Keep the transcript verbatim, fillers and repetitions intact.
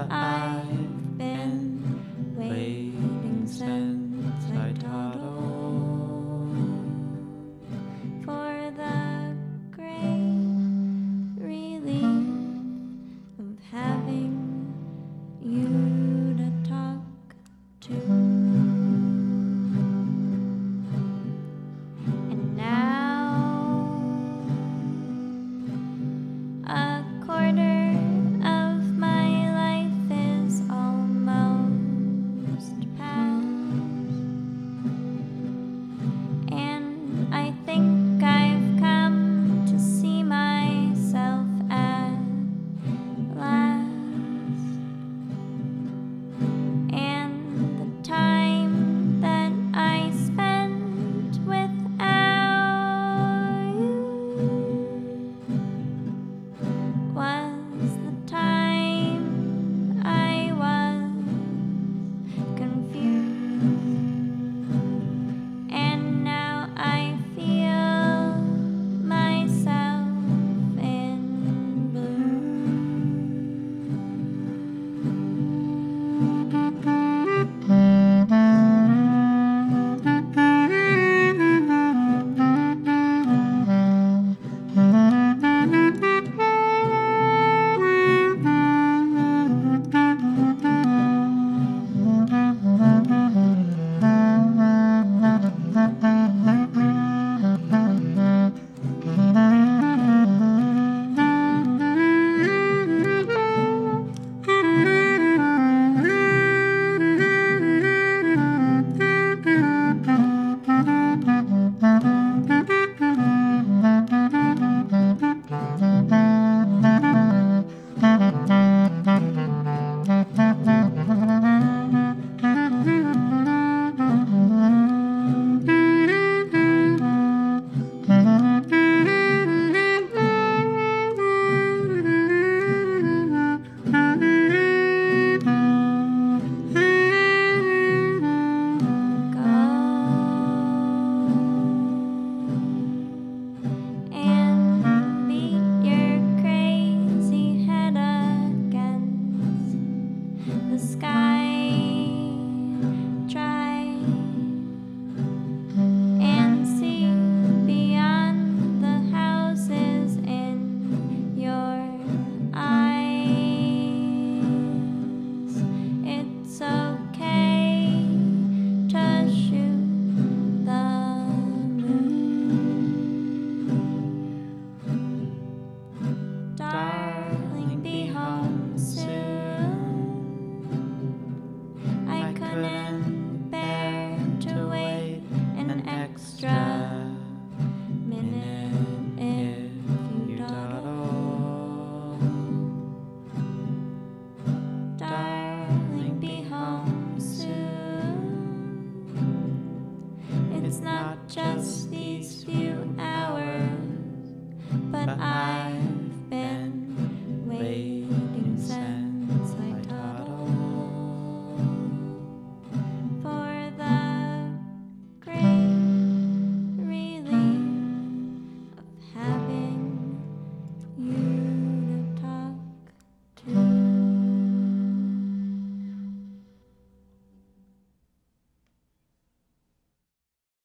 I've been waiting since I toddled for the great relief of having you to talk to. And now a quarter of my life is almost past, and I think I've come to see myself at last. And the time that I spent without you was the time I was confused, and now I feel myself in blue. And beat your crazy head against the sky.